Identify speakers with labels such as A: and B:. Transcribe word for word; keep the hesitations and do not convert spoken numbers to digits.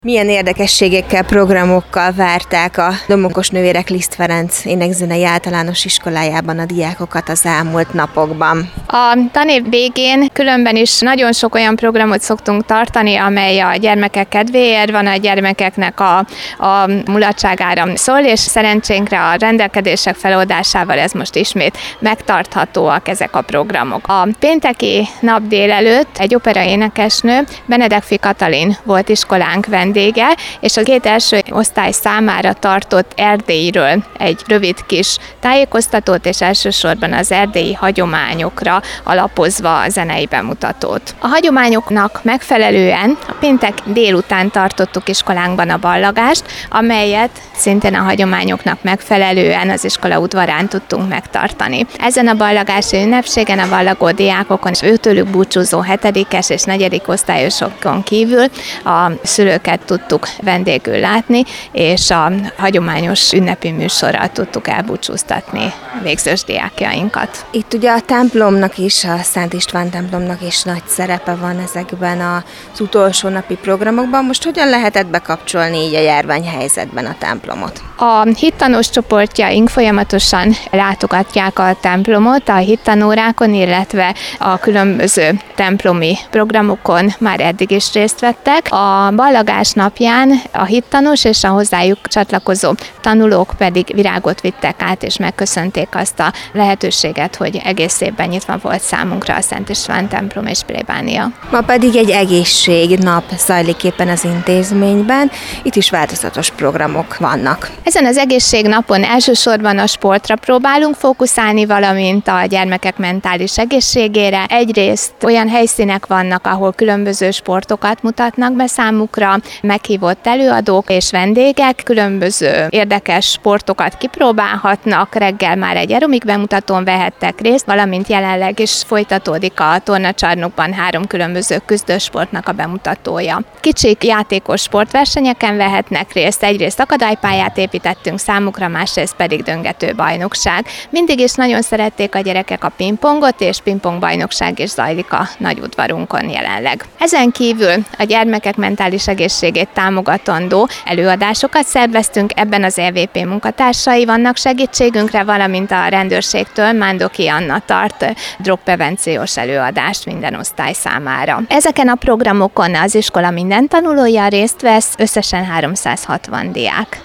A: Milyen érdekességekkel, programokkal várták a Domokos Nővérek Liszt Ferenc Énekzenei Általános Iskolájában a diákokat az elmúlt napokban?
B: A tanév végén különben is nagyon sok olyan programot szoktunk tartani, amely a gyermekek kedvéért van, a gyermekeknek a, a mulatságára szól, és szerencsénkre a rendelkedések feloldásával ez most ismét megtarthatóak ezek a programok. A pénteki nap délelőtt egy operaénekesnő, Benedekfi Katalin volt iskolánk vendége, és a két első osztály számára tartott Erdélyről egy rövid kis tájékoztatót, és elsősorban az erdélyi hagyományokra alapozva a zenei bemutatót. A hagyományoknak megfelelően a péntek délután tartottuk iskolánkban a ballagást, amelyet szintén a hagyományoknak megfelelően az iskola udvarán tudtunk megtartani. Ezen a ballagási ünnepségen a ballagó diákokon és őtőlük búcsúzó hetedikes és negyedik osztályosokon kívül a szülőket tudtuk vendégül látni, és a hagyományos ünnepi műsorral tudtuk elbúcsúztatni végzős diákjainkat.
A: Itt ugye a templomnak is, a Szent István templomnak is nagy szerepe van ezekben az utolsó napi programokban. Most hogyan lehetett bekapcsolni így a járványhelyzetben a templomot?
B: A hittanós csoportjaink folyamatosan látogatják a templomot a hittanórákon, illetve a különböző templomi programokon már eddig is részt vettek. A ballagás napján a hittanós és a hozzájuk csatlakozó tanulók pedig virágot vittek át, és megköszönték azt a lehetőséget, hogy egész évben nyitva volt számunkra a Szent István templom és plébánia.
A: Ma pedig egy egészségnap zajlik éppen az intézményben, itt is változatos programok vannak.
B: Ezen az egészségnapon elsősorban a sportra próbálunk fókuszálni, valamint a gyermekek mentális egészségére. Egyrészt olyan helyszínek vannak, ahol különböző sportokat mutatnak be számukra, meghívott előadók és vendégek különböző érdekes sportokat kipróbálhatnak, reggel már egy aerobik bemutatón vehettek részt, valamint jelenleg is folytatódik a tornacsarnokban három különböző küzdősportnak a bemutatója. Kicsik játékos sportversenyeken vehetnek részt, egyrészt akadálypályát építettünk számukra, másrészt pedig döngető bajnokság. Mindig is nagyon szerették a gyerekek a pingpongot, és pingpongbajnokság is zajlik a nagy udvarunkon jelenleg. Ezen kívül a gyermekek mentális egészségét támogatandó előadásokat szerveztünk, ebben az é vé pé munkatársai vannak segítségünkre, valamint a rendőrségtől Mándoki Anna tart drogprevenciós előadást minden osztály számára. Ezeken a programokon az iskola minden tanulója részt vesz, összesen háromszázhatvan diák.